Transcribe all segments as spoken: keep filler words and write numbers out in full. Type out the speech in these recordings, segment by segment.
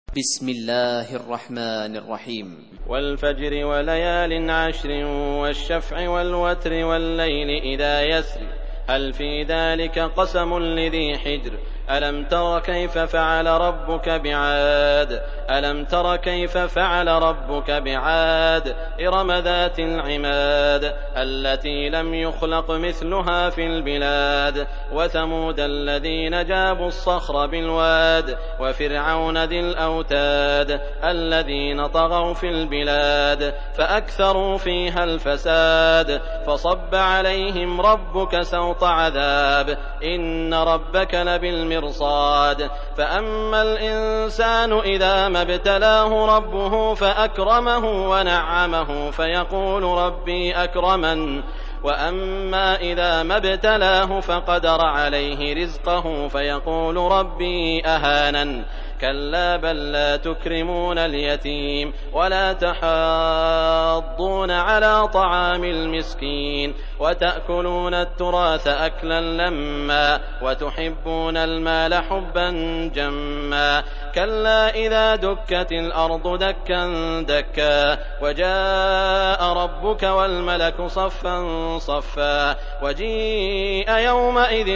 بسم الله الرحمن الرحيم. والفجر وليال عشر والشفع والوتر والليل إذا يسر هل في ذلك قسم لذي حجر ألم تر كيف فعل ربك بعاد ألم تر كيف فعل ربك بعاد إرم ذات العماد التي لم يخلق مثلها في البلاد وثمود الذين جابوا الصخر بالواد وفرعون ذي الأوتاد الذين طغوا في البلاد فأكثروا فيها الفساد فصب عليهم ربك سوط عذاب إن ربك لبالمرصاد فأما الإنسان إذا ما ابتلاه ربه فأكرمه ونعمه فيقول ربي أكرمن وأما إذا ما ابتلاه فقدر عليه رزقه فيقول ربي أهانن كلا بل لا تكرمون اليتيم ولا تحاضون على طعام المسكين وتأكلون التراث أكلا لما وتحبون المال حبا جما كلا إذا دكت الأرض دكا دكا وجاء ربك والملك صفا صفا وجيء يومئذ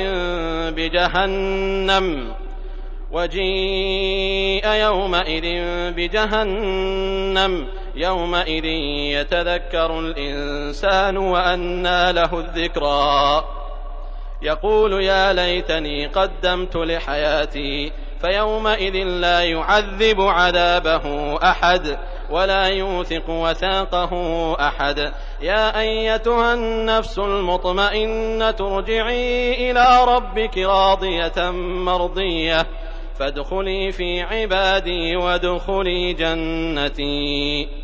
بجهنم وجيء يومئذ بجهنم يومئذ يتذكر الإنسان وأنى له الذكرى يقول يا ليتني قدمت لحياتي فيومئذ لا يعذب عذابه أحد ولا يوثق وثاقه أحد يا أيتها النفس المطمئنة ارجعي إلى ربك راضية مرضية فادخلي في عبادي وادخلي جنتي.